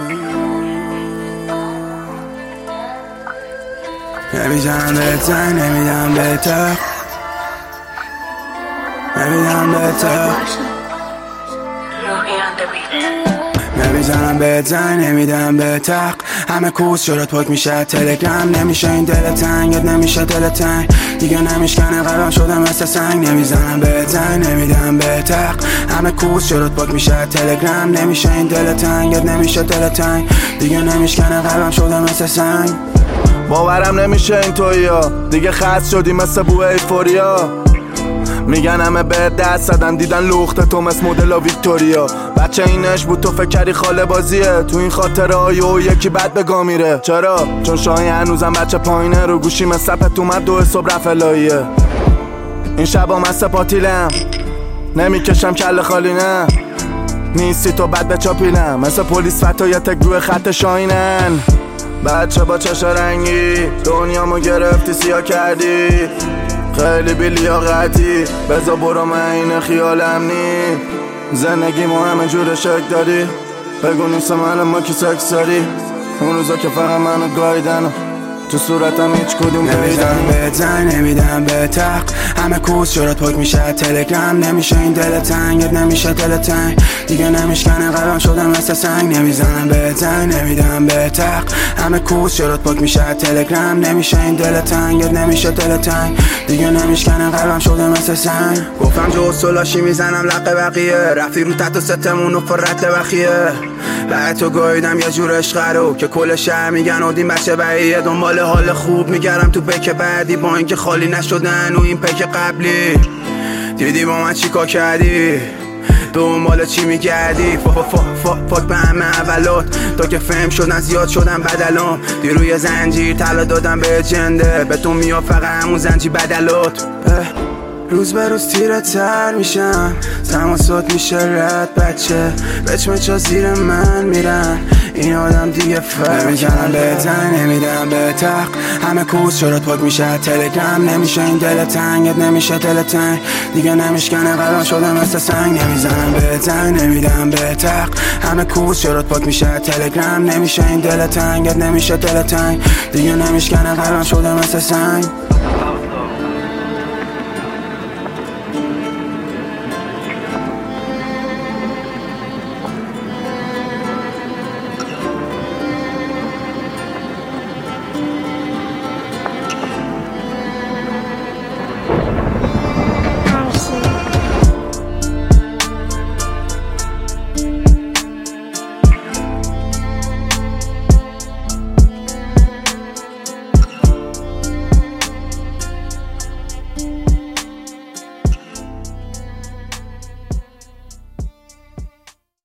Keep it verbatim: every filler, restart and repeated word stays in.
نمیزنم بهت زنگ، نمیدم بهت تق، نمیدم بهت تق، نمیزنم بهت زنگ، نمیدم بهت تق. همه کوس شدت پاک میشه تلگرام، نمیشه این دل تنگ، یاد نمیشه دل تنگ دیگه نمیشکنه قلبم شده مثل سنگ. نمیزنم بهت زنگ، نمیدم بهت تق. همه کوس شدت پاک میشه تلگرام، نمیشه این دل تنگ، یاد نمیشه دل تنگ دیگه نمیشکنه قلبم شده مثل سنگ. باورم نمیشه این تویا دیگه خاص شدی مثل بو ایفوریا. میگن همه به دست زدن دیدن لخت تو مثل مدل ویکتوریا. بچه اینش بود تو فکری خاله بازیه، تو این خاطره های و یکی بد بگا میره. چرا؟ چون شاهی هنوزم بچه پایینه، رو گوشی مثل سپت اومد دو صبح رفت الهیه. این شبا مثل پاتیلم نمیکشم کل خالی، نه نیستی تو بد بچاپیلم مثل پلیس فتایت گروه خط شاینن. بچه با چش رنگی دنیامو گرفتی سیاه کردی، خیلی بی لیاقتی بزا برو من این خیالم نی. زندگی مو همه جور شک داری، بگو نیست من ما کی سکس داری. اون روزا که فقط منو گایدن تو صورتم هیچ کدوم نمیزنم بهت زنگ، نمیدم بهت تق. همه کوس شدت پاک میشه تلگرام، نمیشه این دل تنگ، یاد نمیشه دل تنگ دیگه نمیشکنه قلبم شده مثل سنگ. نمیزنم بهت زنگ، نمیدم بهت تق. همه کوس شدت پاک میشه تلگرام، نمیشه این دل تنگ، یاد نمیشه دل تنگ دیگه نمیشکنه قلبم شده مثل سنگ. گفتم جو سلاشی میزنم لقه بقیه، رفتی رو تحت ستمون و فرت بخیه. بعد تو گاییدم یه جور عشق رو که کل شهر میگن اودین بچه بقیه. دنبال حال خوب میگردم تو پک بعدی، با اینکه خالی نشدن و این پک قبلی. دیدی با من چیکار کردی، دنبال چی میگردی؟ فا فا فا فاک به همه اولات تا که فهم شدن زیاد شدن بدلام. دیروی زنجیر طلا دادم به جنده، به تو میاد فقط همون زنجیر بدلات. روز به روز تیره تر میشم، تماسات میشه رد بچه بچمچا زیر من میرن این آدم دیگه فرق. نمیزنم بهت زنگ، نمیدم بهت تق. همه کوس شدت پاک میشه تلگرام، نمیشه این دل تنگ، یاد نمیشه دل تنگ دیگه نمیشکنه قلبم شده مثل سنگ. نمیزنم بهت زنگ، نمیدم بهت تق. همه کوس شدت پاک میشه تلگرام، نمیشه این دل تنگ، یاد نمیشه دل تنگ دیگه نمیشکنه قلبم شده مثل سنگ.